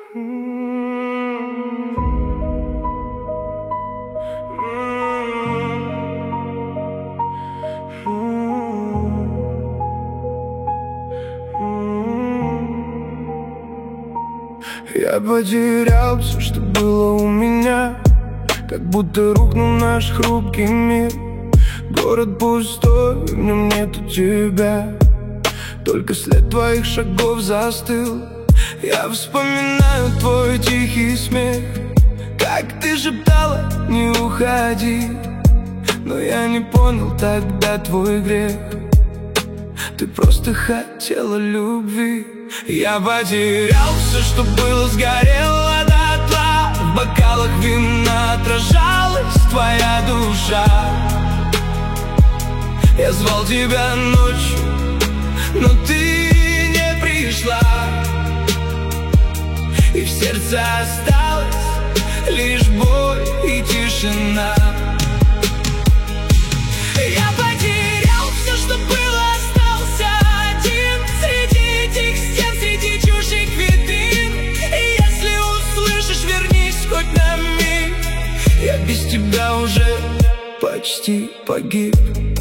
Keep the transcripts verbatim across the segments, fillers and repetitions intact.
Я потерял все, что было у меня, как будто рухнул наш хрупкий мир. Город пустой, в нем нету тебя, только след твоих шагов застыл. Я вспоминаю твой тихий смех, как ты шептала: не уходи. Но я не понял тогда твой грех, ты просто хотела любви. Я потерял все, что было, сгорело дотла. В бокалах вина отражалась твоя душа. Я звал тебя ночью, но ты не пришла, и в сердце осталась лишь боль и тишина. Я потерял все, что было, остался один среди этих стен, среди чужих витрин. И если услышишь, вернись хоть на миг, я без тебя уже почти погиб.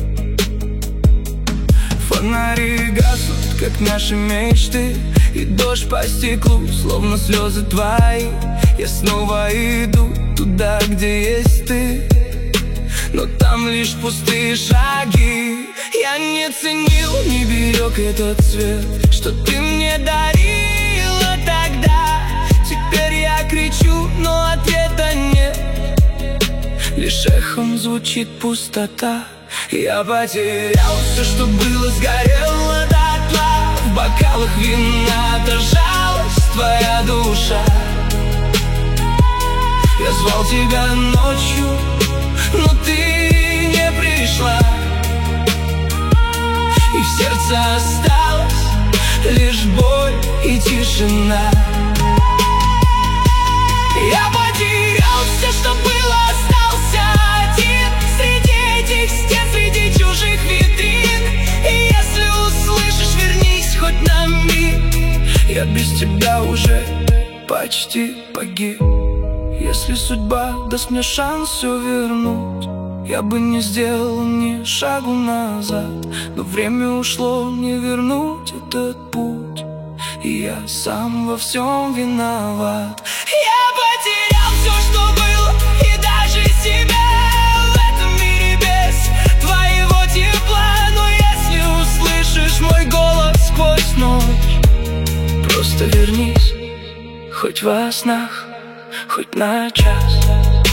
Фонари гаснут, как наши мечты, и дождь по стеклу, словно слезы твои. Я снова иду туда, где есть ты, но там лишь пустые шаги. Я не ценил, не берег этот цвет, что ты мне дарила тогда. Теперь я кричу, но ответа нет, лишь эхом звучит пустота. Я потерял все, что было, сгорело дотла. В бокалах вина отражалась твоя душа. Я звал тебя ночью, но ты не пришла, и в сердце осталась лишь боль и тишина. Я потерял все, что было, остался один среди этих стен, среди чужих витрин. И если услышишь, вернись хоть на миг, я без тебя уже почти погиб. Если судьба даст мне шанс все вернуть, я бы не сделал ни шагу назад. Но время ушло, не вернуть этот путь, и я сам во всем виноват. Я потерял все, что было, и даже себя в этом мире без твоего тепла. Но если услышишь мой голос сквозь ночь, просто вернись хоть во снах, хоть на час.